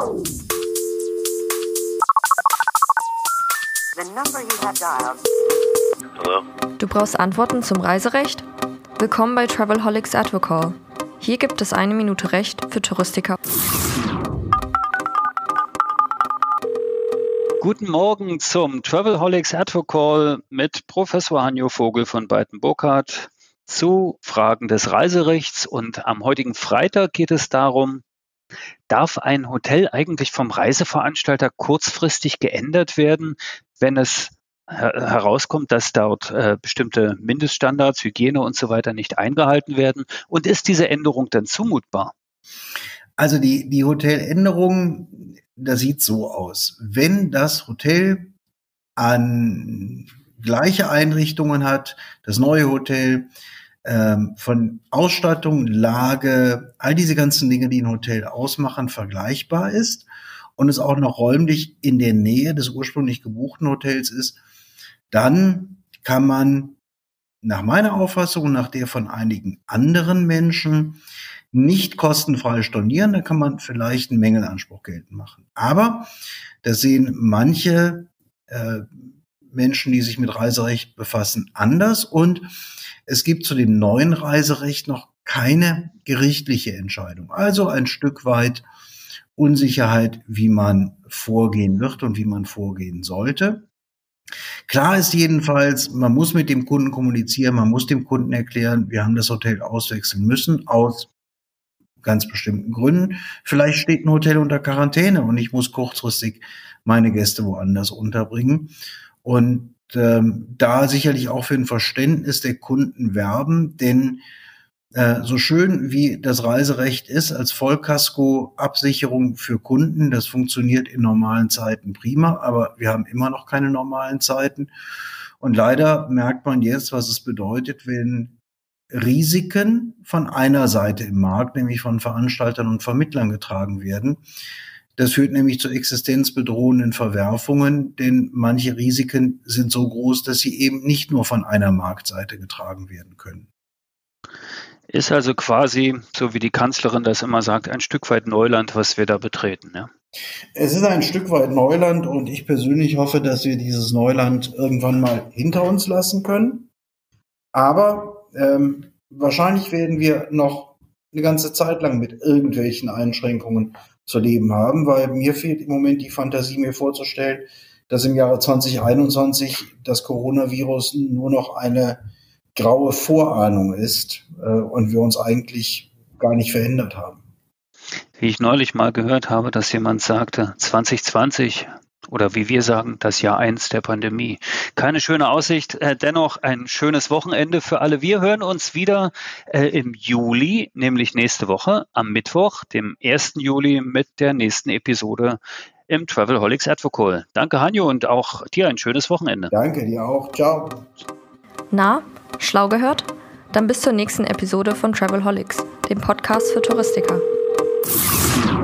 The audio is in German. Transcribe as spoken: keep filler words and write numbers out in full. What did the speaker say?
Du brauchst Antworten zum Reiserecht? Willkommen bei Travelholics Advocall. Hier gibt es eine Minute Recht für Touristiker. Guten Morgen zum Travelholics Advocall mit Professor Hanjo Vogel von Beiten-Burkhardt zu Fragen des Reiserechts. Und am heutigen Freitag geht es darum, darf ein Hotel eigentlich vom Reiseveranstalter kurzfristig geändert werden, wenn es her- herauskommt, dass dort äh, bestimmte Mindeststandards, Hygiene und so weiter nicht eingehalten werden? Und ist diese Änderung dann zumutbar? Also die, die Hoteländerung, das sieht so aus. Wenn das Hotel an gleiche Einrichtungen hat, das neue Hotel, ähm, von Ausstattung, Lage, all diese ganzen Dinge, die ein Hotel ausmachen, vergleichbar ist und es auch noch räumlich in der Nähe des ursprünglich gebuchten Hotels ist, dann kann man nach meiner Auffassung und nach der von einigen anderen Menschen nicht kostenfrei stornieren. Da kann man vielleicht einen Mängelanspruch geltend machen. Aber das sehen manche äh, Menschen, die sich mit Reiserecht befassen, anders. Und es gibt zu dem neuen Reiserecht noch keine gerichtliche Entscheidung. Also ein Stück weit Unsicherheit, wie man vorgehen wird und wie man vorgehen sollte. Klar ist jedenfalls, man muss mit dem Kunden kommunizieren, man muss dem Kunden erklären, wir haben das Hotel auswechseln müssen, aus ganz bestimmten Gründen. Vielleicht steht ein Hotel unter Quarantäne und ich muss kurzfristig meine Gäste woanders unterbringen. Und ähm, da sicherlich auch für ein Verständnis der Kunden werben, denn äh, so schön wie das Reiserecht ist als Vollkasko-Absicherung für Kunden, das funktioniert in normalen Zeiten prima, aber wir haben immer noch keine normalen Zeiten. Und leider merkt man jetzt, was es bedeutet, wenn Risiken von einer Seite im Markt, nämlich von Veranstaltern und Vermittlern getragen werden. Das führt nämlich zu existenzbedrohenden Verwerfungen, denn manche Risiken sind so groß, dass sie eben nicht nur von einer Marktseite getragen werden können. Ist also quasi, so wie die Kanzlerin das immer sagt, ein Stück weit Neuland, was wir da betreten, ja? Es ist ein Stück weit Neuland und ich persönlich hoffe, dass wir dieses Neuland irgendwann mal hinter uns lassen können. Aber ähm, wahrscheinlich werden wir noch eine ganze Zeit lang mit irgendwelchen Einschränkungen zu leben haben, weil mir fehlt im Moment die Fantasie, mir vorzustellen, dass im Jahre zwanzig einundzwanzig das Coronavirus nur noch eine graue Vorahnung ist äh, und wir uns eigentlich gar nicht verändert haben. Wie ich neulich mal gehört habe, dass jemand sagte, zwanzig zwanzig oder wie wir sagen, das Jahr eins der Pandemie. Keine schöne Aussicht, äh, dennoch ein schönes Wochenende für alle. Wir hören uns wieder äh, im Juli, nämlich nächste Woche am Mittwoch, dem ersten Juli mit der nächsten Episode im Travelholics Advocall. Danke, Hanjo, und auch dir ein schönes Wochenende. Danke, dir auch. Ciao. Na, schlau gehört? Dann bis zur nächsten Episode von Travelholics, dem Podcast für Touristiker.